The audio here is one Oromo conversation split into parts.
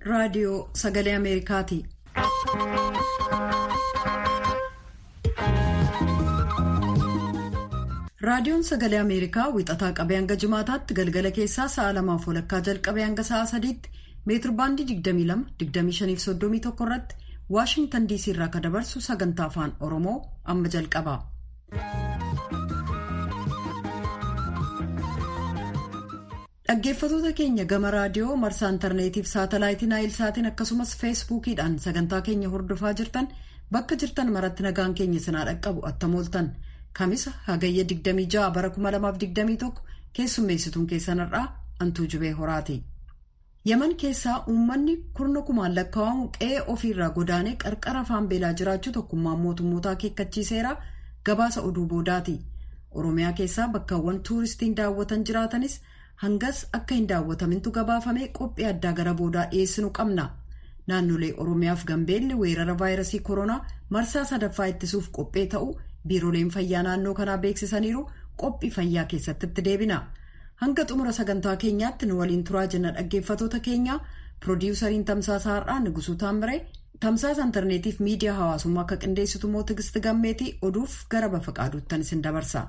raadiyoo sagalee Ameerikaati. Raadiyoon sagalee Ameerikaa wixataa qabee hanga jimaataatti galgala keessaa sa'a 2:00 jalqabee hanga sa'a 3tti meetir baandii 22-25-31 irratti Waashingtan DC irraa kan dabarsu sagantaa afaan Oromoo amma jalqaba. Dhaggeeffattoota keenya gama raadiyoo marsaa intarneetiif saatalaayitii Naayilsaatiin akkasumas feesbuukiidhaan sagantaa keenya hordofaa jirtan bakka jirtan maratti nagaan keenya sinaa dhaqqabu attamooltan. Kamisa hagayya 26 bara 2021 keessummeessituun keessanirraa Antuu Jibee Horaati. Yaman keessaa uummanni kurna kumaan lakkaa'amu qe'ee ofiirraa godaanee qarqara afaan beelaa jiraachuu tokkummaan mootummootaa akeekkachiiseera gabaasa oduu boodaati. Oromiyaa keessaa bakkaawwan tuuristiin daawwatan jiraatanis hangas akka hin daawwatamintu gabaafamee qophii addaa gara boodaa dhiyeessinu qabna. Naannolee Oromiyaaf Gambeelli weerara vaayirasii koronaa marsaa sadaffaa ittisuuf qophee ta'uu biirooleen fayyaa naannoo kanaa beeksisaniiru qophii fayyaa keessatti itti deebina. Hanga xumura sagantaa keenyaatti nu waliin turaa jenna dhaggeeffattoota keenya. Piroodyuusariin Tamsaasa Har'aa Nugusuu Taamiree, Tamsaasa intarneetiif miidiyaa hawaasummaa akka qindeessitu immoo Tigisti Gammeetii oduuf gara Bafaqaaduuttan isin dabarsa.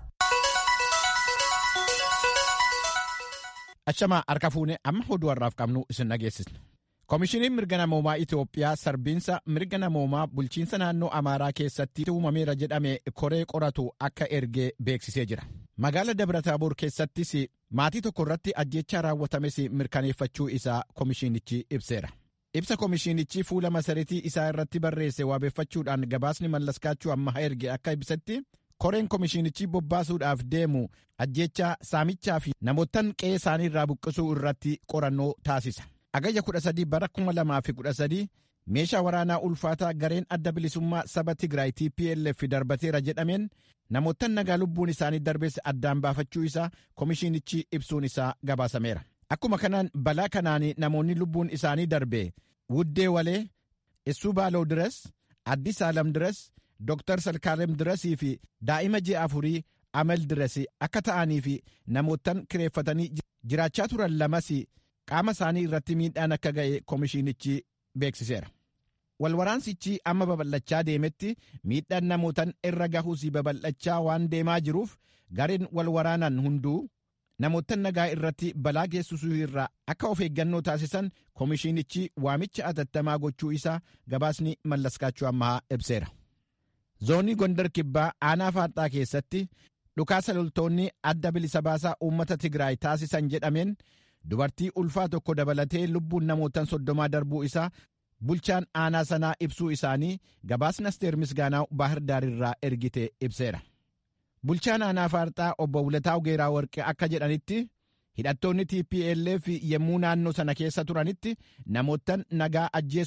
Achamaa harka fuunee amma oduu har'aaf qabnu isin dhageessisna. Koomishiniin mirga namoomaa Itoophiyaa sarbiinsa mirga namoomaa bulchiinsa naannoo Amaaraa keessatti uumameera jedhame koree qoratu akka ergee beeksisee jira. Magaala Dabra-Taaboor keessattis maatii tokko irratti ajjeechaa raawwatames mirkaneeffachuu isaa koomishinichi ibseera. Ibsa koomishinichi fuula masariitii isaa irratti barreesse waabeeffachuudhaan gabaasni mallaskaachuu amma erge akka ibsetti koreen koomishinichi bobbaasuudhaaf deemu ajjeechaa saamichaa fi namootan qe'ee isaanii irraa buqqisuu irratti qorannoo taasisa. Agayya 13 bara 2013 meeshaa waraanaa ulfaataa gareen adda bilisummaa saba Tigraay TPLF darbateera jedhameen namootan nagaa lubbuun isaanii darbees addaan baafachuu isaa koomishinichi ibsuun isaa gabaasameera. Akkuma kanaan balaa kanaan namoonni lubbuun isaanii darbe Wuddee Walee, Issuu Baaloo Diras, Addis Aalam Diras, Dr. Salkaalem Dirasii fi daa'ima ji'a 4 Amal Diras akka ta'anii fi namootan kireeffatanii jiraachaa turan lamas qaama isaanii irratti miidhaan akka ga'e koomishinichi beeksiseera. Walwaraansichi amma babal'achaa deemetti miidhaan namootan irra gahuus babal'achaa waan deemaa jiruuf gareen walwaraanan hunduu namootan nagaa irratti balaa geessisuu irraa akka of eeggannoo taasisan koomishinichi waamicha atattamaa gochuu isaa gabaasni mallaskaachuu ammaa ibseera. Zoonii Gondar Kibbaa aanaa Faarxaa keessatti dhukaasa loltoonni adda bilisa baasaa uummata Tigraay taasisan jedhameen dubartii ulfaa tokko dabalatee lubbuun namootan 30 darbuu isaa bulchaan aanaa sanaa ibsuu isaanii gabaasni Asteer Misgaanaa Baahir Daarirraa ergite ibseera. Bulchaan aanaa Faarxaa obbo Wulataa Ugeeraa Warqee akka jedhanitti hidhattoonni TPLF yemmuu naannoo sana keessa turanitti namootan nagaa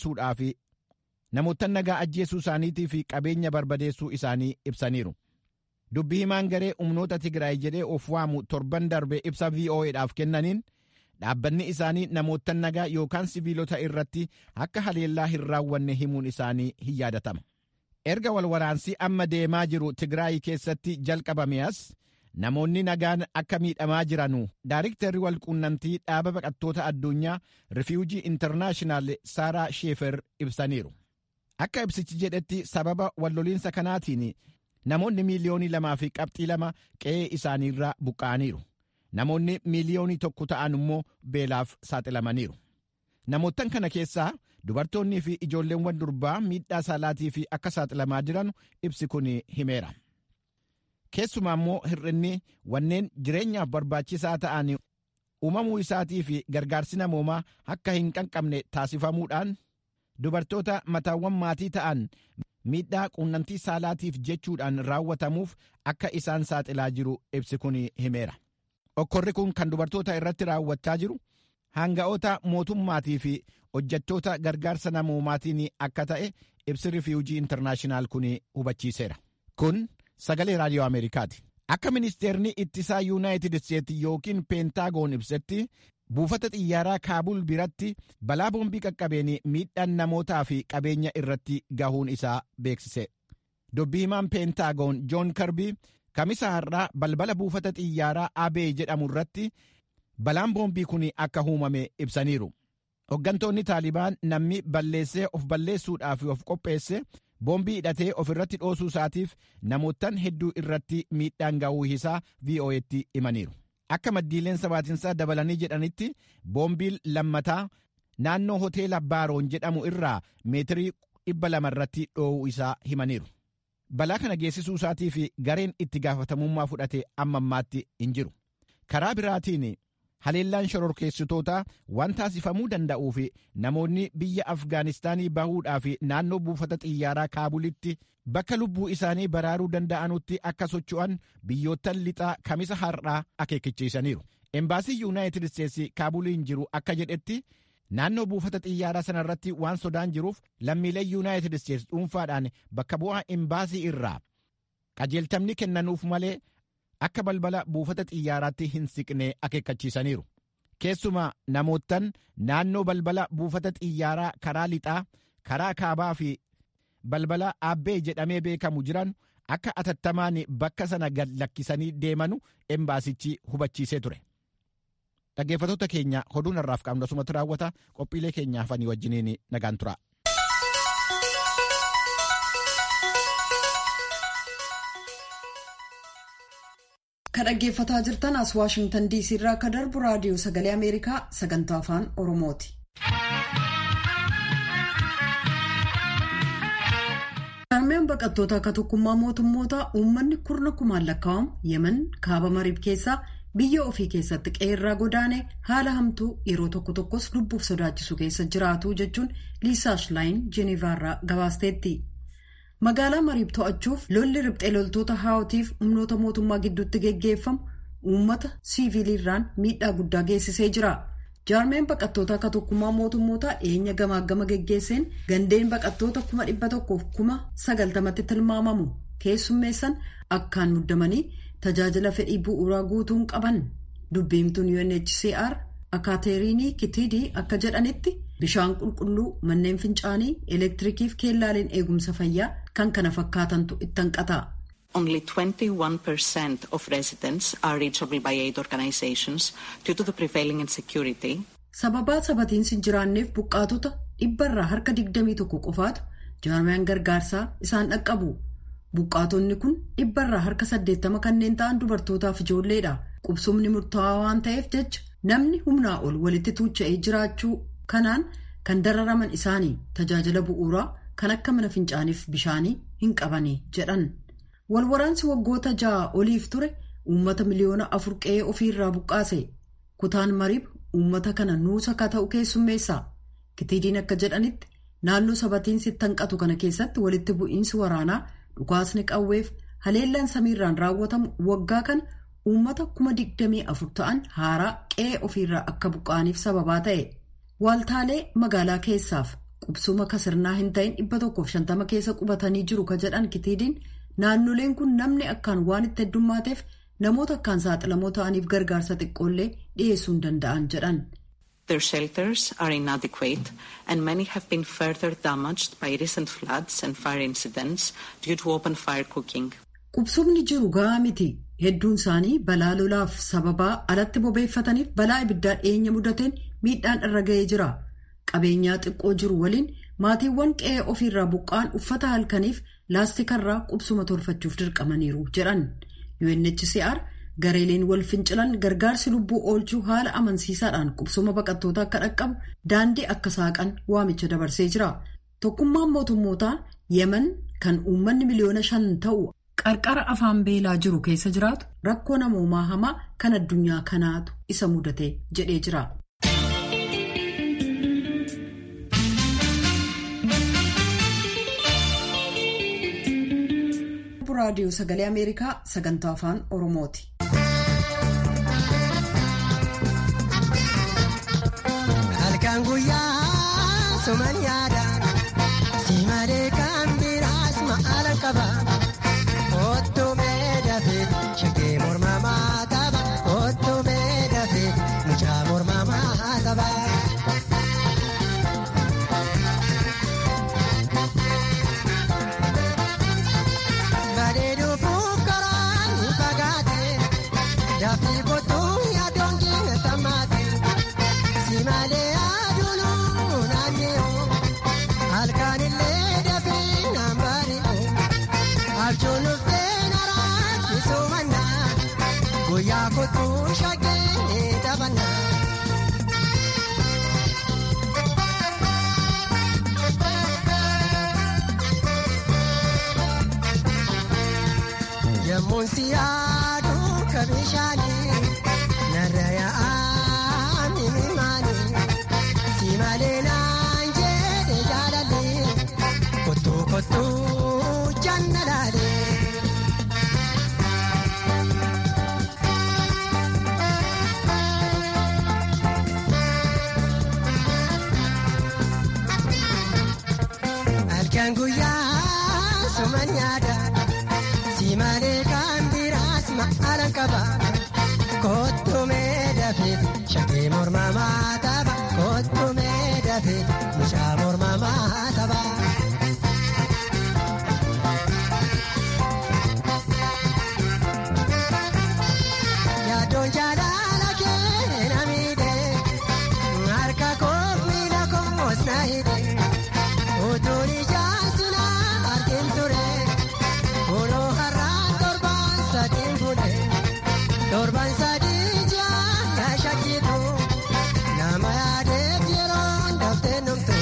ajjeesuu isaaniitii fi qabeenya barbadeessuu isaanii ibsaniiru. Dubbii himaan garee humnoota Tigraay jedhee of waamu torban darbe ibsa VOA'dhaaf kennaniin dhaabbanni isaanii namootan nagaa yookaan siviilota irratti akka haleellaa hin raawwanne himuun isaanii hin yaadatama. Erga walwaraansii amma deemaa jiru Tigraay keessatti jalqabame as namoonni nagaan akka miidhamaa jiranu Daayiriktarri walquunnamtii dhaaba baqattoota addunyaa Rifiwujii Intarnaashinaal Saaraa Sheefer ibsaniiru. Akka ibsichi jedhetti sababa walloliinsa kanaatiin namoonni miiliyoonii 2.2 qe'ee isaaniirraa buqqa'aniiru. Namoonni miiliyoonii 1 ta'an immoo beelaaf saaxilamaniiru. Namootan kana keessaa dubartoonnii fi ijoolleewwan durbaa miidhaa saalaatii fi akka saaxilamaa jiran ibsi kun himeera. Keessumaa immoo hir'inni wanneen jireenyaaf barbaachisaa ta'an uumamuu isaatii fi gargaarsi namoomaa akka hin qaqqabne taasifamuudhaan dubartoota mataawwan maatii ta'an miidhaa quunnamtii saalaatiif jechuudhaan raawwatamuuf akka isaan saaxilaa jiru ibsi kun himeera. Okkorri kun kan dubartoota irratti raawwachaa jiru hanga'oota mootummaatii fi hojjettoota gargaarsa namoomaatiin akka ta'e ibsi Rifiwujii Intarnaashinaal kun hubachiiseera. Kun sagalee raadiyoo Ameerikaati. Akka ministeerni ittisaa Yuunaayitid Isteetsi yookiin Peentaagoon ibsetti buufata xiyyaaraa Kaabul biratti balaa boombii qaqqabeen miidhaan namootaa fi qabeenya irratti gahuun isaa beeksise. Dubbii himaan Peentaagoon Joon Karbii kamisa har'aa balbala buufata xiyyaaraa Abee jedhamu irratti balaan boombii kun akka uumame ibsaniiru. Hooggantoonni Taalibaan namni balleessee of balleessuudhaaf of qopheesse boombii hidhatee of irratti dhoosuu isaatiif namootaan hedduu irratti miidhaan ga'uu isaa VOA'tti himaniiru. Akka maddiileen sabaatinsaa dabalanii jedhanitti boombiin lammataa naannoo hoteela Baaroon jedhamu irraa meetirii 200 irratti dhoowuu isaa himaniiru. Balaa kana geessisuu isaatii fi gareen itti gaafatamummaa fudhate amma ammaatti hin jiru. Karaa biraatiin haleellaan shororkeessitootaa waan taasifamuu danda'uu fi namoonni biyya Afgaanistaanii bahuudhaa fi naannoo buufata xiyyaaraa Kaabulitti bakka lubbuu isaanii baraaruu danda'anutti akka socho'an biyyoottan lixaa kamisa har'aa akeekkachiisaniiru. Embaasii Yuunaayitid Isteetsi Kaabuliin jiru akka jedhetti naannoo buufata xiyyaaraa sanarratti waan sodaan jiruuf lammiilee Yuunaayitid Isteetsi dhuunfaadhaan bakka bu'aa embaasii irraa qajeeltamni kennanuuf malee akka balbala buufata xiyyaaraatti hin siqne akeekkachiisaniiru. Keessumaa namoottan naannoo balbala buufata xiyyaaraa karaa lixaa, karaa kaabaa fi balbala Aabbee jedhamee beekamu jiran akka atattamaan bakka sana gad lakkisanii deemanu embaasichi hubachiisee ture. Dhaggeeffattoota keenya oduun har'aaf qabnu asumatti raawwata. Qophiilee keenyaaf ani wajjiniin nagaan tura. Kan dhaggeeffataa jirtan as Waashingtan DC irraa akka darbu raadiyoo sagalee Ameerikaa sagantaa afaan Oromooti. Jarmeen baqattoota akka tokkummaa mootummootaa uummanni kurna kumaan lakkaa'amu Yemen kaaba Mariib keessaa biyya ofii keessatti qeerraa godaane haala hamtuu yeroo tokko tokkos lubbuuf sodaachisu keessa jiraatu jechuun Liisaa Shilaayin Jeenivaarraa gabaasteetti. Magaalaa Mariib to'achuuf lolli riphxee loltoota haawatiif humnoota mootummaa gidduutti geggeeffamu uummata siviilirraan miidhaa guddaa geessisee jira. Jaarmeen baqattoota akka tokkummaa mootummootaa dhiyeenya gamaagama geggeesseen gandeen baqattoota 190,090tti tilmaamamu keessummeessan akkaan muddamanii tajaajila fedhii bu'uuraa guutuun qaban. Dubbiimtuun UNHCR Akaateriinii Kitidii akka jedhanitti bishaan qulqulluu, manneen fincaanii, elektiriikii fi keellaaleen eegumsa fayyaa kan kana fakkaatantu itti hanqata. Only 21% of residents are reachable by aid organizations due to the prevailing insecurity. Sababaa sabatiinsi hin jiraanneef buqqaatota 121 qofaatu jaarmiyaan gargaarsaa isaan dhaqqabu. Buqqaatonni kun 180 kanneen ta'an dubartootaaf ijoolleedha. Qubsumni murtaawaa waan ta'eef jecha namni humnaa ol walitti tuucha'ee jiraachuu kanaan kan dararaman isaanii tajaajila bu'uuraa kan akka mana fincaaniif bishaanii hin qabanii jedhan. Walwaraansi waggoota 6 oliif ture uummata miliyoona 4 qe'ee ofiirraa buqqaase. Kutaan Mariib uummata kana nuusa akka ta'u keessummeessa. Kitiidiin akka jedhanitti naannoo sabatiinsi itti hanqatu kana keessatti walitti bu'iinsi waraanaa, dhukaasni qawweef haleellaan samiirraan raawwatamu waggaa kana uummata 24,000 ta'an haaraa qe'ee ofiirraa akka buqqaaniif sababaa ta'e. Waaltaalee magaalaa keessaaf qubsuma kasirnaa hin ta'in 150 keessa qubatanii jiru ka jedhan Kitiidiin naannoleen kun namni akkaan waan itti heddummaateef namoota akkaan saaxilamoo ta'aniif gargaarsa xiqqoollee dhiyeessuu hin danda'an jedhan. Their shelters are inadequate and many have been further damaged by recent floods and fire incidents due to open fire cooking. Qubsumni jiru gahaa miti. Hedduun isaanii balaa lolaaf sababaa alatti bobeeffataniif balaa ibiddaa dhiyeenya mudateen miidhaan irra ga'ee jira. Qabeenyaa xiqqoo jiru waliin maatiiwwan qe'ee ofiirraa buqqaan uffata halkaniif laastikarraa qubsuma tolfachuuf dirqamaniiru jedhan. UNHCR gareeleen wal fincilan gargaarsi lubbuu oolchuu haala amansiisaadhaan qubsuma baqattoota akka dhaqqabu daandii akka saaqan waamicha dabarsee jira. Tokkummaan mootummootaa Yemen kan uummanni miliyoona 5 ta'u qarqara afaan beelaa jiru keessa jiraatu rakkoo namoomaa hamaa kan addunyaa kanaatu isa mudate jedhee jira. Raadiyoo Sagalee Ameerikaa sagantaa afaan Oromooti. Halkan guyyaa suman yaada simalee kan biraas ma'aalan qaba. Otoo meedhafe shakee mormamaa qaba. Otoo meedhafe mucaa mormamaa qaba. Daafi kootu yaaddoon keessa maati. Simalee aduun shaggee taphanna. Yemmuun si yaadu kabishaanii narra yaa'aa mimimaanii si malee naan jedhe jaalallee kottuu kottuu janna laalee. Halkan guyyaa suman yaada. Simalee kan biraas ma'aalan qaba. Kottu meedafeeti shakkii mormamaa tapha. Kottu meedafeeti mucaa mormamaa tapha. Yaadoon jaalala kee na miidhee harka koof miila koos na hidhee utuun ijaan sinaa argin ture. Torban sadii jaa shakiitu nama yaadeef yeroon daftee numtu.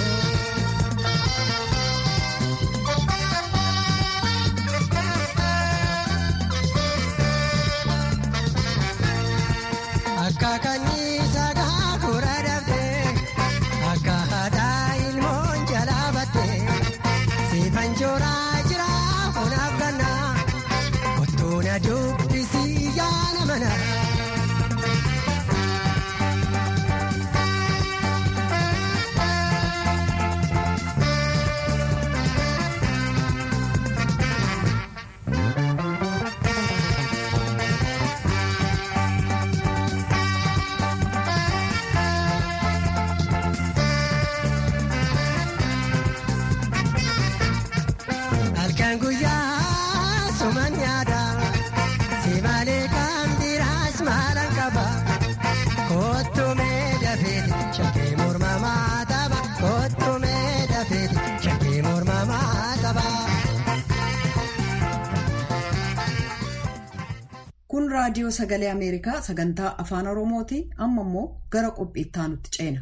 Akka kanniisa gaakura dhabdee akka haadhaa ilmoon jalaa battee siifan jooraa jira funaaf gannaa kottuun aduubbisii. Halkan guyyaa suman yaada. Simalee kan biraas maalan qaba. Kottu meedafeeti shakkii mormamaa tapha. Kottu meedafeeti shakkii mormamaa tapha. Kun raadiyoo sagalee Ameerikaa sagantaa afaan Oromooti. Amma immoo gara qophii itti aanutti ceena.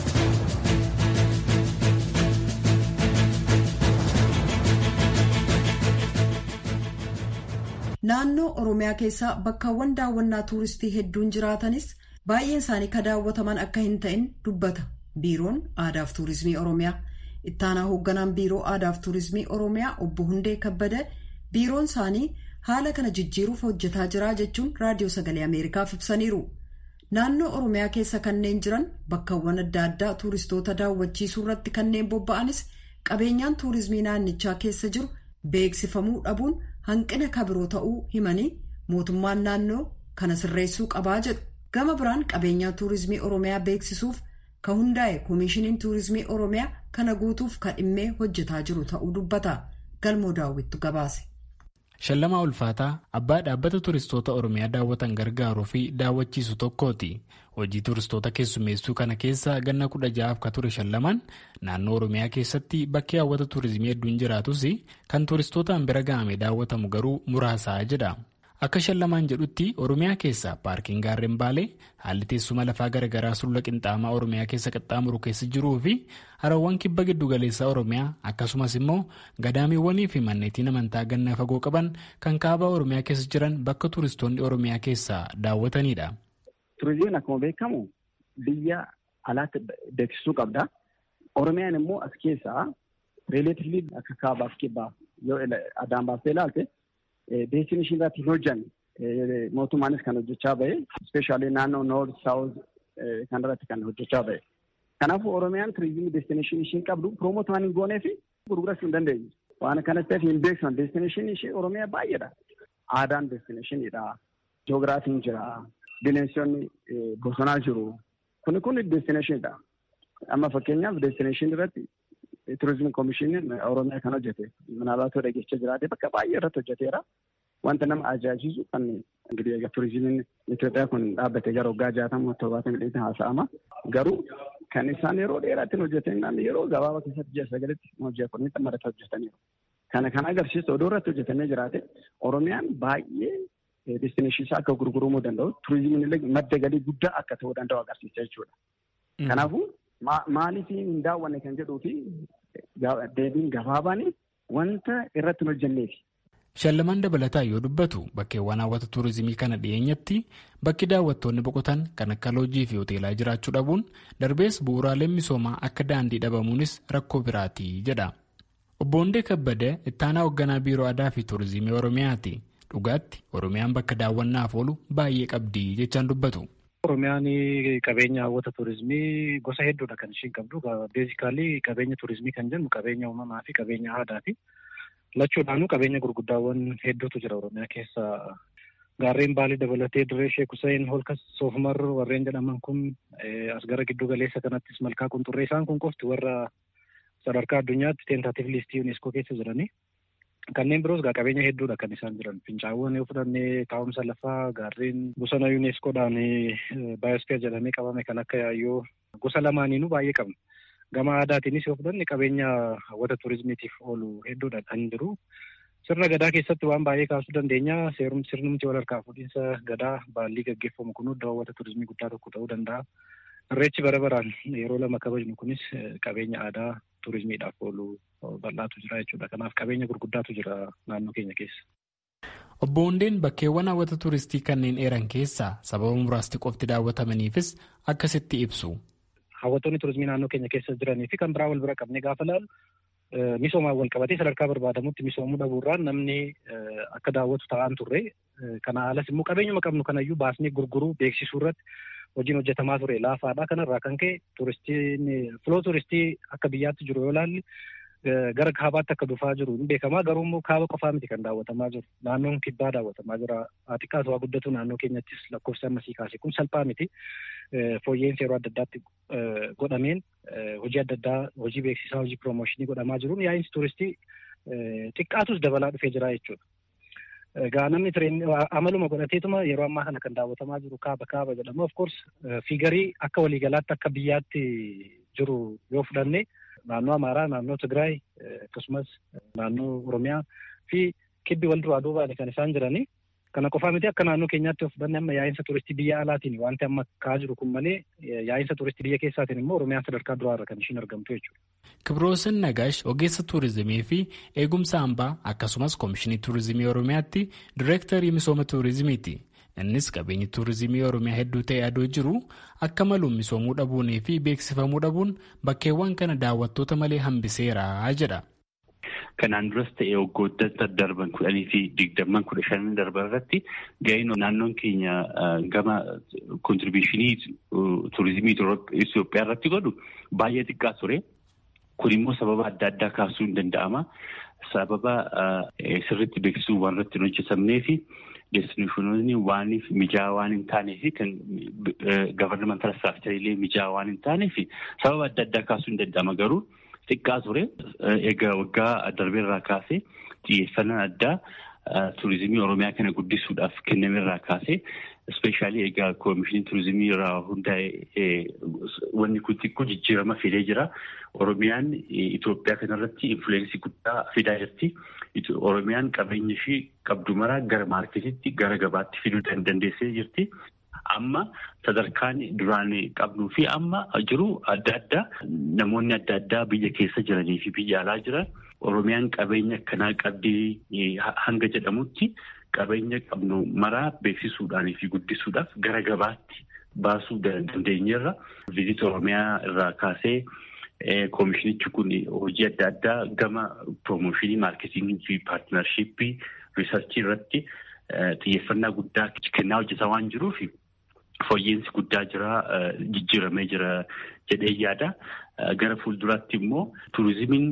Naannoo Oromiyaa keessaa bakkaawwan daawwannaa tuuristii hedduun jiraatanis baay'een isaanii ka daawwataman akka hin ta'in dubbata Biiroon Aadaaf Tuurizimii Oromiyaa. Ittaanaa hoogganaan Biiroo Aadaaf Tuurizimii Oromiyaa Obbo Hundee Kabbada biiroon isaanii haala kana jijjiiruuf hojjetaa jira jechuun raadiyoo sagalee Ameerikaaf ibsaniiru. Naannoo Oromiyaa keessa kanneen jiran bakkaawwan adda addaa tuuristoota daawwachiisuu irratti kanneen bobba'anis qabeenyaan tuurizimii naannichaa keessa jiru beeksifamuu dhabuun hanqina kabiroo ta'uu himanii mootummaan naannoo kana sirreessuu qabaa jedhu. Gama biraan qabeenyaa tuurizimii Oromiyaa beeksisuuf ka hundaa'e Koomishiniin Tuurizimii Oromiyaa kana guutuuf ka dhimmee hojjetaa jiru ta'uu dubbata. Galmoo Daawwittu gabaase. Shallamaa Ulfaataa abbaa dhaabbata turistoota Oromiyaa daawwatan gargaaruu fi daawwachiisu tokkooti. Hojii turistoota keessummeessuu kana keessa ganna 16 ka ture Shallamaan naannoo Oromiyaa keessatti bakki hawwata tuurizimii hedduun jiraatus kan turistootaan bira ga'ame daawwatamu garuu muraasaa jedha. Akka Shallamaan jedhutti Oromiyaa keessa paarkiin gaarreen Baalee haalli teessuma lafaa garaagaraa sulula qinxaamaa Oromiyaa keessa qaxxaamuru keessa jiruu fi harawwan kibba giddugaleessaa Oromiyaa akkasumas immoo gadaamiiwwanii fi manneetiin amantaa gannaa fagoo qaban kan kaaba Oromiyaa keessa jiran bakka turistoonni Oromiyaa keessaa daawwatanidha. Turizimiin akkuma beekamu biyya alaatti beeksisuu qabda. Oromiyaan immoo as keessaa reeleetivlii akka kaabaaf kibbaa yoo addaan baastee ilaalte deestinashinii irratti hin hojjanne mootummaanis kan hojjechaa bahe ispeeshaalii naannoo noord saawuz kan irratti kan hojjechaa bahe. Kanaafuu Oromiyaan turizimii deestinashinii ishiin qabdu piroomoot waan hin goonee fi gurgurachuu hin dandeenye. Waan kanas ta'eef hin beeksan deestinashinii ishee Oromiyaa baay'eedha. Aadaan deestinashiniidha. Joogiraafiin jira. Bineensonni bosonaa jiru. Kun deestinashiniidha. Amma fakkeenyaaf deestinashinii irratti turizimii koomishiniin Oromiyaa kan hojjete. Manaabatoo dhageessee jiraate bakka baay'ee irratti hojjeteera. Wanta nama ajaa'ibu kan engirii turizimiin Itoophiyaa kun dhaabbate gara waggaa 60-70 haasa'ama. Garuu kan isaan yeroo dheeraatti hojjetan yeroo gabaabaa keessatti 6-9tti hojjetanii marata hojjetaniiru. Kana agarsiisu odoo irratti hojjetamee jiraate Oromiyaan baay'ee destineeshinii isaa akka gurguramuu danda'u turizimiin illee madda galii guddaa akka ta'uu danda'u agarsiisa jechuudha. Kanaafuu maaliif hin daawwanne kan jedhuu fi deebiin gabaabaan wanta irratti hin hojjenneefi. Shallamaan dabalataa yoo dubbatu bakkeewwan hawwata tuurizimii kana dhiyeenyatti bakki daawwattoonni boqotan kan akka loojii fi hoteelaa jiraachuu dhabuun darbees bu'uuraaleen misoomaa akka daandii dhabamuunis rakkoo biraati jedha. Obbo Hundee Kabbadee ittaanaa hoogganaa biiroo aadaa fi tuurizimii Oromiyaati. Dhugaatti Oromiyaan bakka daawwannaaf oolu baay'ee qabdi jechaan dubbatu. Oromiyaan qabeenya hawwata tuurizimii gosa hedduudha kan ishiin qabdu. Beezikaalii qabeenya tuurizimii kan jennu qabeenya uumamaa fi qabeenya aadaati. Lachuudhaanuu qabeenya gurguddaawwan hedduutu jira Oromiyaa keessa. Gaarreen Baalii dabalatee Dirree Sheek Hussein, Holqa Soofumar warreen jedhaman kun as gara giddu galeessa kanattis Malkaa Qunxurree isaan kun qofti warra sadarkaa addunyaatti teentaatiif liistii UNESCO keessa jiranii. Kanneen biroos qabeenya hedduudha kan isaan jiran. Fincaawwan yoo fudhannee taa'umsa lafaa gaarreen bosona UNESCOodhaan baayosfeer jedhamee qabame kan akka yaayyoo gosa lamaaniinuu baay'ee qabna. Gama aadaatiinis yoo fudhanne qabeenya hawwata tuurizimiitiif oolu hedduudha kan jiru. Sirna gadaa keessatti waan baay'ee kaasuu dandeenya. Sirnumti wal harkaa fuudhinsa gadaa baallii gaggeeffamu kun iddoo hawwata tuurizimii guddaa tokko ta'uu danda'a. Irreechi bara baraan yeroo lama kabajnu kunis qabeenya aadaa tuurizimiidhaaf oolu bal'aatu jira jechuudha. Kanaaf qabeenya gurguddaatu jira naannoo keenya keessa. Obbo Hundeen bakkeewwan hawwata tuuristii kanneen eeran keessaa sababa muraasti qofti daawwatamaniifis akkasitti ibsu. Hawwattoonni tuurizimii naannoo keenya keessa jiranii fi kan biraa wal bira qabnee gaafa ilaallu misoomaan wal qabatee sadarkaa barbaadamutti misoomuu dhabuurraan namni akka daawwatu ta'an turre. Kana alas immoo qabeenyuma qabnu kanayyuu baasnee gurguruu beeksisuu irratti hojiin hojjetamaa ture laafaadha. Kanarraa kan ka'e filoo tuuristii akka biyyaatti jiru yoo ilaalle gara kaabaatti akka dhufaa jiru hin beekamaa. Garuu immoo kaaba qofaa miti kan daawwatamaa jiru. Naannoon kibbaa daawwatamaa jira. Xiqqaatu waa guddatu naannoo keenyattis lakkoofsi ammasii kaase kun salphaa miti. Fooyyeensi yeroo adda addaatti godhameen hojii adda addaa hojii beeksisaa hojii piroomooshinii godhamaa jiruun yaa'insi tuuristii xiqqaatus dabalaa dhufee jira jechuudha. Egaa namni amaluma godhateetuma yeroo ammaa kana kan daawwatamaa jiru kaaba jedhama. Of course fiigarii akka waliigalaatti akka biyyaatti jiru yoo fudhanne naannoo Amaaraa, naannoo Tigraay akkasumas naannoo Oromiyaa fi kibbi wal duraa duubaan kan isaan jiranii. Kana qofaa miti akka naannoo keenyaatti yoo fudhanne amma yaa'insa tuuristii biyya alaatiin wanti amma ka'aa jiru kun malee yaa'insa tuuristii biyya keessaatiin immoo Oromiyaan sadarkaa duraarra kan ishiin argamtu jechuudha. Kibroosin Nagaash ogeessa tuurizimii fi eegumsa hambaa akkasumas Koomishinii Tuurizimii Oromiyaatti Direektarii Misooma Tuurizimiiti. Innis qabeenyi tuurizimii Oromiyaa hedduu ta'e adoo jiru akka maluun misoomuu dhabuunii fi beeksifamuu dhabuun bakkeewwan kana daawwattoota malee hambiseera jedha. Kanaan duras ta'e waggoota darban 10 fi 15 darban irratti ga'een naannoon keenya gama kontribiishinii tuurizimii Itoophiyaa irratti godhu baay'ee xiqqaa ture. Kun immoo sababa adda addaa kaasuu hin danda'ama. Sababa sirriitti beeksisuu waan irratti hin hojjetamnee fi destineeshinoonni waan mijaa'aa waan hin taanee fi kan gavarnimental istiraakchariilee mijaa'aa waan hin taanee fi sababa adda addaa kaasuu hin danda'ama garuu. Xiqqaa ture egaa waggaa darbeerraa kaasee xiyyeeffannaan addaa tuurizimii Oromiyaa kana guddisuudhaaf kennamerraa kaasee ispeeshaalii egaa koomishinii tuurizimii irraa hundaa'e wanni kun xiqqoo jijjiirama fidee jira. Oromiyaan Itoophiyaa kanarratti infuleensii guddaa fidaa jirti. Oromiyaan qabeenya ishii qabdu maraa gara maarketiitti gara gabaatti fiduu dandeessee jirti. Amma sadarkaan duraan qabnuu fi amma jiru adda addaa namoonni adda addaa biyya keessa jiranii fi biyya alaa jiran Oromiyaan qabeenya akkanaa qabdii hanga jedhamutti qabeenya qabnu maraa beeksisuudhaan fi guddisuudhaaf gara gabaatti baasuu dandeenyeerra. Viizit Oromiyaa irraa kaasee koomishinichi kun hojii adda addaa gama piroomooshinii maarketingii fi paartinarshiippii riisarchii irratti xiyyeeffannaa guddaa kennaa hojjetaa waan jiruuf. Fooyyeensi guddaa jira jijjiiramee jira jedhee yaada. Gara fuulduraatti immoo tuurizimiin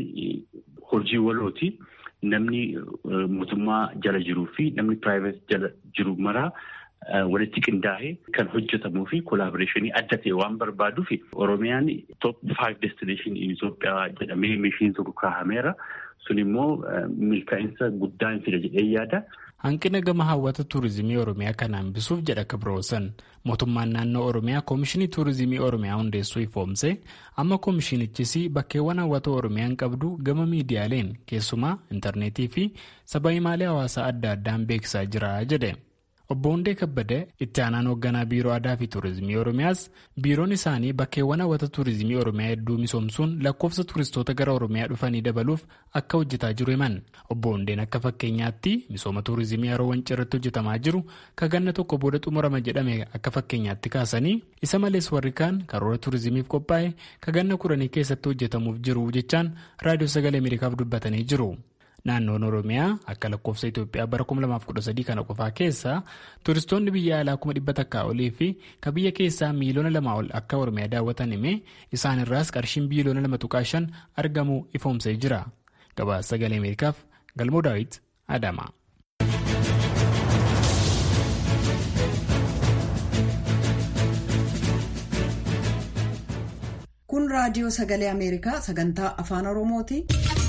hojii walooti. Namni mootummaa jala jiruu fi namni piraayiveet jala jiru maraa walitti qindaa'ee kan hojjetamuu fi kolaaboreeshinii adda ta'e waan barbaaduuf Oromiyaan top 5 destination in Itoophiyaa jedhamee mishiin tokko kaahameera. Sun immoo milkaa'insa guddaa hin fida jedhee yaada. Hanqina gama hawwata tuurizimii Oromiyaa kana hambisuuf jedha Kibroosan mootummaan naannoo Oromiyaa Koomishinii Tuurizimii Oromiyaa hundeessuu ifoomse amma koomishinichis bakkeewwan hawwata Oromiyaan qabdu gama miidiyaaleen keessumaa intarneetii fi saba himaalee hawaasaa adda addaan beeksisaa jira jedhe. Obbo Hundee Kabbadee itti aanaan hoogganaa Biiroo Aadaa fi Turizimii Oromiyaas biiroon isaanii bakkeewwan hawwata turizimii Oromiyaa hedduu misoomsuun lakkoofsa turistoota gara Oromiyaa dhufanii dabaluuf akka hojjetaa jiru himan. Obbo Hundeen akka fakkeenyaatti misooma turizimii Haroo Wancii irratti hojjetamaa jiru kan ganna tokko booda xumurama jedhame akka fakkeenyaatti kaasanii isa malees warri kaan karoora turizimiif qophaa'e kan ganna 10 keessatti hojjetamuuf jiru jechaan raadiyoo sagalee Ameerikaaf dubbatanii jiru. Naannoon Oromiyaa akka lakkoofsa Itoophiyaa bara 2013 kana qofaa keessa turistoonni biyya alaa 100 takkaa olii fi kan biyya keessaa miiliyoona 2 ol akka Oromiyaa daawwatan himee isaan irraas qarshiin biiliyoona 2.5 argamuu ifoomsee jira. Gabaasa sagalee Ameerikaaf Galmoo Daawit Adama. Kun raadiyoo sagalee Ameerikaa sagantaa afaan Oromooti.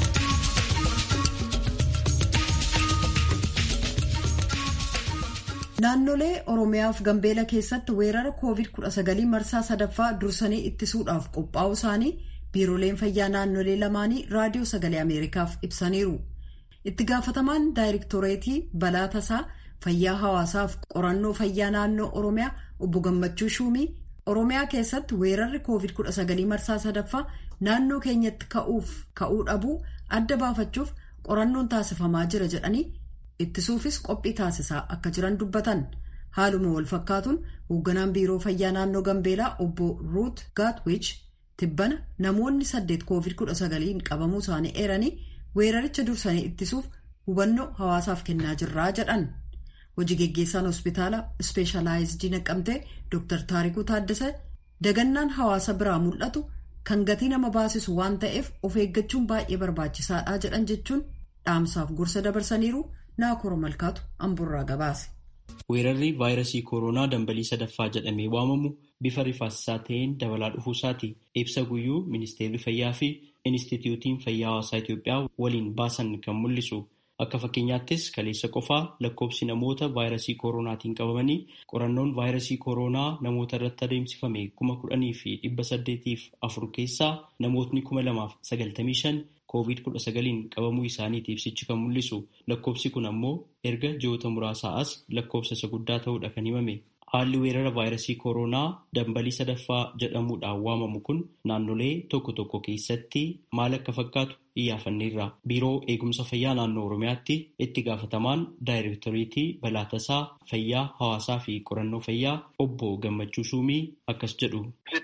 Naannolee Oromiyaaf Gambeela keessatti weerara COVID-19 marsaa sadaffaa dursanii ittisuudhaaf qophaa'uu isaanii biiroleen fayyaa naannolee lamaanii raadiyoo sagalee Ameerikaaf ibsaniiru. Itti gaafatamaan daayirektoreetii balaa tasaa fayyaa hawaasaaf qorannoo fayyaa naannoo Oromiyaa obbo Gammachuu Shuumii Oromiyaa keessatti weerarri COVID-19 marsaa sadaffaa naannoo keenyatti ka'uu dhabuu adda baafachuuf qorannoon taasifamaa jira jedhanii ittisuufis qophii taasisaa akka jiran dubbatan. Haaluma wal fakkaatuun hoogganaan biiroo fayyaa naannoo Gambeelaa obbo Ruut Gaatwich tibbana namoonni 8 COVID-19 qabamuu isaanii eeranii weeraricha dursanii ittisuuf hubannoo hawaasaaf kennaa jirraa jedhan. Hojii geggeessaan hospitaala ispeeshalaayizidii Naqqamtee Dr. Taarikuu Taaddasee dagannaan hawaasa biraa mul'atu kan gatii nama baasisu waan ta'eef of eeggachuun baay'ee barbaachisaadha jedhan jechuun dhaamsaaf gorsa dabarsaniiru. Naakoro Malkaatu Amburraa gabaase. Weerarri vaayirasii kooroonaa dambalii sadaffaa jedhamee waamamu bifa rifaasisaa ta'een dabalaa dhufuusaati. Ibsa guyyuu Ministeerri Fayyaa fi Inistituutiin Fayyaa Hawaasaa Itoophiyaa waliin baasan kan mul'isu. Akka fakkeenyaattis kaleessa qofaa lakkoofsi namoota vaayirasii kooroonaatiin qabamanii qorannoon vaayirasii kooroonaa namoota irratti adeemsifame 10,804 keessaa namootni 2,095 COVID-19 qabamuu isaaniiti ibsichi kan mul'isu. Lakkoofsi kun ammoo erga ji'oota muraasaa as lakkoofsa isa guddaa ta'uudha kan himame. Haalli weerara vaayirasii kooroonaa dambalii sadaffaa jedhamuudhaan waamamu kun naannolee tokko tokko keessatti maal akka fakkaatu iyyaafanneerra. Biiroo Eegumsa Fayyaa Naannoo Oromiyaatti itti gaafatamaan daayirektoreetii balaa tasaa fayyaa hawaasaa fi qorannoo fayyaa obbo Gammachuu Shuumii akkas jedhu.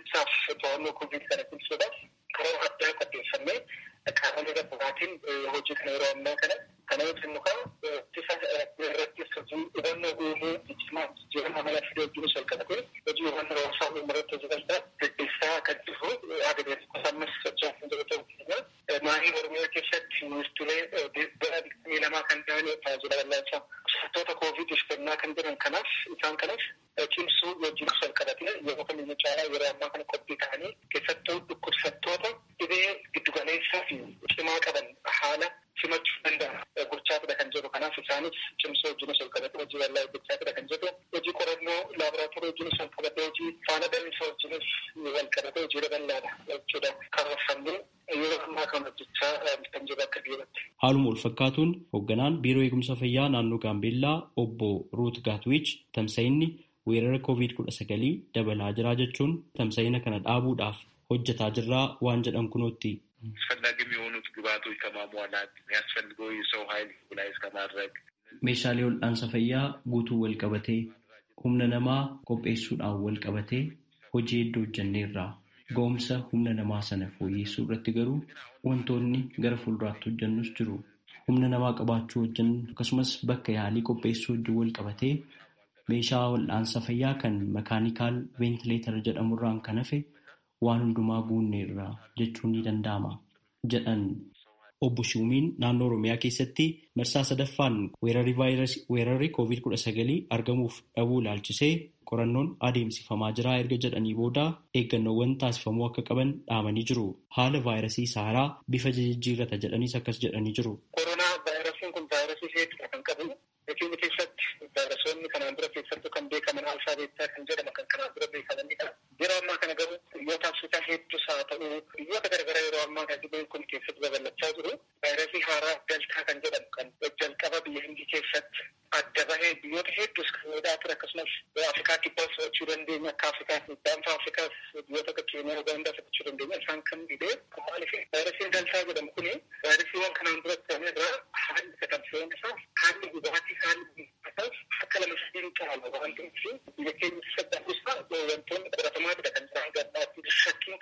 Qaamonni gabbaatiin hojii kana yeroo ammaa kana yookiin muka ittisa irratti hubannoo uumuu jijjiirama amala fidee wajjin salphatee hojii hubannoo hawaasaa uummaratti hojjetan gaggeessaa kan jiru agarsiisa. Ammas socho'aa kan jiru ta'uu keenya naannoo Oromiyaa keessatti ministeerri bara 22 kan ta'an tajaajila bal'aachaa dhukkubsattoota koovidiif kennaa kan jiran kanaaf isaan kanas cimsuu wajjin salphatee yeroo kamiyyuu caalaa yeroo ammaa kana qophii ta'anii keessattuu dhukkubsattoota dhibee giddugaleessaa fi cimaa qaban haala simachuu danda'a gochaatidha kan jedhu. Kanaaf isaanis cimsuu wajjin salphatee hojii bal'aa hojjechaatidha kan jedhu. Hojii qorannoo laaboraatoorii wajjin salphatee hojii faana dhallisaa wajjinis wal qabatee hojii bal'aadha jechuudha. Karoorfannee yeroo ammaa kan hojjechaa kan jiru akka biirootti. Haaluma wal fakkaatuun hoogganaan Biiroo Eegumsa Fayyaa Naannoo Gaambeellaa obbo Ruut Gaatwich tamsa'inni weerara COVID-19 dabalaa jiraa jechuun tamsa'ina kana dhaabuudhaaf hojjetaa jirraa waan jedhan kunootti. አስፈላጊም የሆኑት ግብዓቶች ከማሟላት የሚያስፈልገው የሰው ኃይል ሞቢላይዝ ከማድረግ meeshaalee wal'aansa fayyaa guutuu wal qabatee humna namaa qopheessuudhaan wal qabatee hojii hedduu hojjenneerra. Ga'umsa humna namaa sana fooyyessuu irratti garuu wantoonni gara fuulduraatti hojjennus jiru. Humna namaa qabaachuu wajjin akkasumas bakka yaalii qopheessuu wajjin wal qabatee meeshaa wal'aansa fayyaa kan makaanikaal veentileetara jedhamurraan kan hafe waan hundumaa guunneerra jechuun ni danda'ama jedhan. Obbo Shuumiin naannoo Oromiyaa keessatti marsaa sadaffaan weerarri COVID-19 argamuuf dhabuu ilaalchisee qorannoon adeemsifamaa jira erga jedhanii booda eeggannoowwan taasifamuu akka qaban dhaamanii jiru. Haala vaayirasii haaraa bifa jijjiirrata jedhanis akkas jedhanii jiru. Koronaa vaayirasiin kun vaayirasii hedduu kan qabu. Biyya keessatti vaayirasoonni kanaan dura keessattuu kan beekaman alfaa beektaa kan jedhama kan kanaan dura beekamanidha. Yeroo ammaa kana garuu biyyoota Afrikaa hedduus haa ta'u biyyoota garaagaraa yeroo ammaa kana dhibeen kun keessatti babal'achaa jiru. Vaayirasii haaraa deltaa kan jedhamu kan jalqaba biyya Hindii keessatti adda bahee biyyoota hedduus kan sababni isaa haalli dhugaatii haalli akka lama sadiin caala waan ta'eef biyya keenya sadarkaa wantoonni qoratamaa kan isaan gaddaatti shakkiin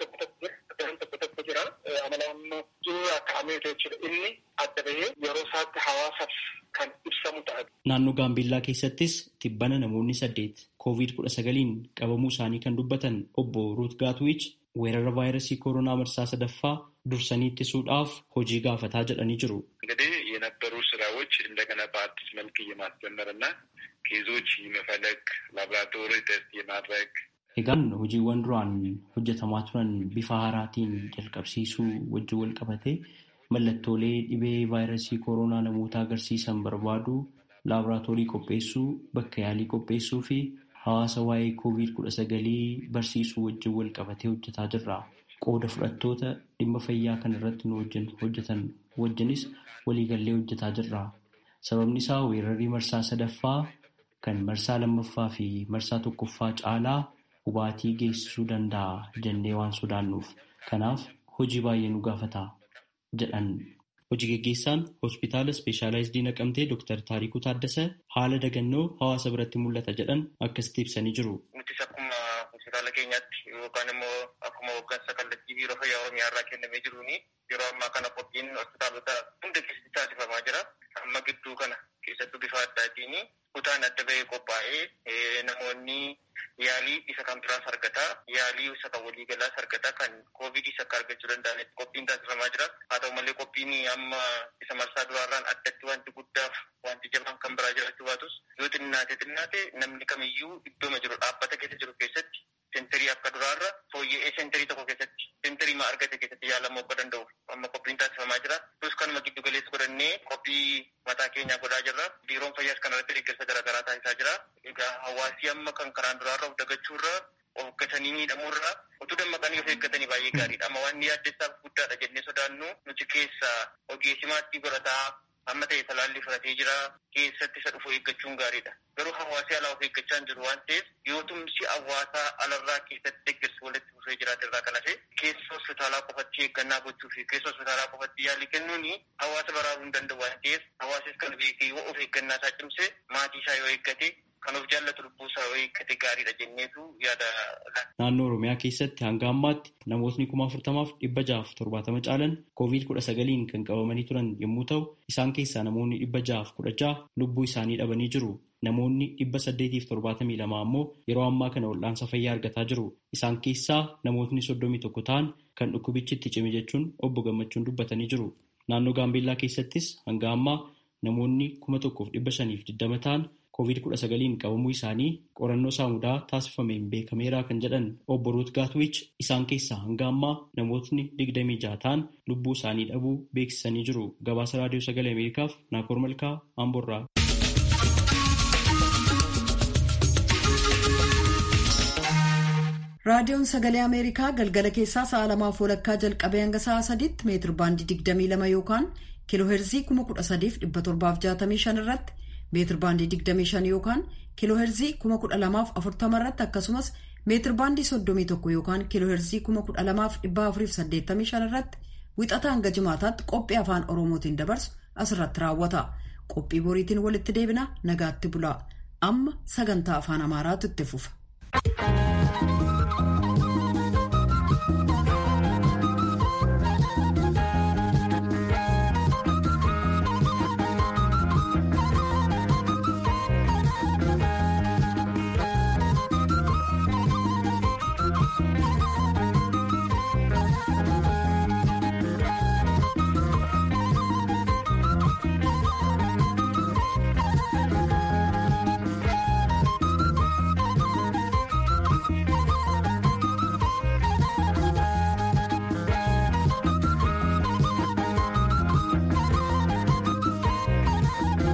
tokko jira amalaan jiru akka ameeta jechuudha inni adda bahee yeroo isaatti hawaasaaf kan ibsamu ta'a. Naannoo Gaambeellaa keessattis tibbana namoonni 8 COVID-19 qabamuu isaanii kan dubbatan obbo Ruut Gaatwiich weerara vaayirasii koronaa marsaa sadaffaa dursanii ittisuudhaaf hojii gaafataa jedhanii jiru. እንግዲህ የነበሩ ስራዎች እንደገና በአዲስ መልክ የማስጀመርና ኬዞች የመፈለግ ላቦራቶሪ ቴስት የማድረግ Egaan hojiiwwan duraan hojjetamaa turan bifa haaraatiin jalqabsiisuu wajjin wal qabatee mallattoolee dhibee vaayirasii koronaa namoota agarsiisan barbaaduu laaboraatoorii qopheessuu bakka yaalii qopheessuu fi hawaasa waa'ee COVID-19 barsiisuu wajjin wal qabatee hojjetaa jirra. Qooda fudhattoota dhimma fayyaa kan irratti nu wajjin hojjetan wajjinis waliigallee hojjetaa jirra. Sababni isaa weerarri marsaa sadaffaa kan marsaa lammaffaa fi marsaa tokkoffaa caalaa hubaatii geessisuu danda'a jennee waan sodaannuuf kanaaf hojii baay'ee nu gaafata jedhan. Hojii gaggeessaan hospitaala ispeeshaalaayizidii Naqamtee Dr. Taarikuu Taaddasee haala dagannoo hawaasa biratti mul'ata jedhan akkasitti ibsanii jiru. Nutis akkuma hospitaala keenyaatti yookaan immoo akkuma hoggansa kallattii biiroo fayyaa Oromiyaa irraa kennamee jiruuni yeroo ammaa kana qophiin hospitaalota hunda keessatti taasifamaa jira. Amma gidduu kana keessattuu bifa addaatiin kutaan adda bahee qophaa'ee namoonni yaalii isa kan biraas argataa yaalii isa kan waliigalaas argataa kan koovidii isa akka argachuu danda'anitti qophiin taasifamaa jira. Haa ta'u malee qophiin amma isa marsaa duraarraan addatti wanti guddaaf wanti jabaan kan biraa jiraachuu baatus yoo xinnaate namni kamiyyuu iddooma jiru dhaabbata keessa jiru keessatti seenterii akka duraarra fooyya'ee seenterii tokko keessatti seenterii maa argate keessatti yaalamuu akka danda'u amma qophiin taasifamaa jira. Tus kanuma giddu galeessa godhannee qophii mataa keenyaa godhaa jirra. Biiroon fayyaas kanarratti deeggarsa garaagaraa taasisaa jira. Egaa hawaasi amma kan karaan duraarra of dagachuurra of gatanii miidhamuurra utuu dammaqanii of eeggatanii baay'ee gaariidha. Amma waan yaaddeessaaf guddaadha jennee sodaannu nuti keessa ogeessimaatti godhataa amma ta'e talaallii fudhatee jira keessatti isa dhufu eeggachuun gaariidha. Garuu hawaasi alaa of eeggachaa hin jiru waan ta'eef yoo tumsi hawaasaa alarraa keessatti deeggarsi walitti dhufee jiraate irraa kan hafe keessa hospitaalaa qofatti eeggannaa gochuu fi keessa hospitaalaa qofatti yaalii kennuun hawaasa baraaruu hin danda'u waan ta'eef hawaasis kan beekee yoo of eeggannaa isaa cimse maatii isaa yoo eeggate kan of jaallatu lubbuu isaa yoo eeggate gaariidha jenneetu yaada. Naannoo Oromiyaa keessatti hanga ammaatti namootni 40,670 caalan COVID-19 kan qabamanii turan yommuu ta'u isaan keessaa namoonni 616 lubbuu isaanii dhabanii jiru. Namoonni 872 ammoo yeroo ammaa kana wal'aansa fayyaa argataa jiru. Isaan keessaa namootni 31 ta'an kan dhukkubichi itti cime jechuun obbo Gammachuun dubbatanii jiru. Naannoo Gaambeellaa keessattis hanga ammaa namoonni 1,520 ta'an COVID-19 qabamuu isaanii qorannoo saamudaa taasifameen beekameera kan jedhan obbo Ruut Gaatwiich isaan keessaa hanga ammaa namootni 26 ta'an lubbuu isaanii dhabuu beeksisanii jiru. Gabaasa Raadiyoo Sagalee Ameerikaaf Naakoor Malkaa Amboorraa. Raadiyoon Sagalee Ameerikaa galgala keessaa sa'a 2:00 jalqabee hanga sa'a 3 meetir baandii 22 yookaan kiiloo heerzii 13,765 irratti meetir baandii 25 yookaan kiiloo heerzii 12,040 irratti akkasumas meetir baandii 31 yookaan kiiloo heerzii 12,485 irratti wixataa hanga jimaataatti qophii afaan Oromootiin dabarsu asirratti raawwata. Qophii boriitiin walitti deebina nagaatti bulaa. Amma sagantaa afaan Amaaraatu itti fufa.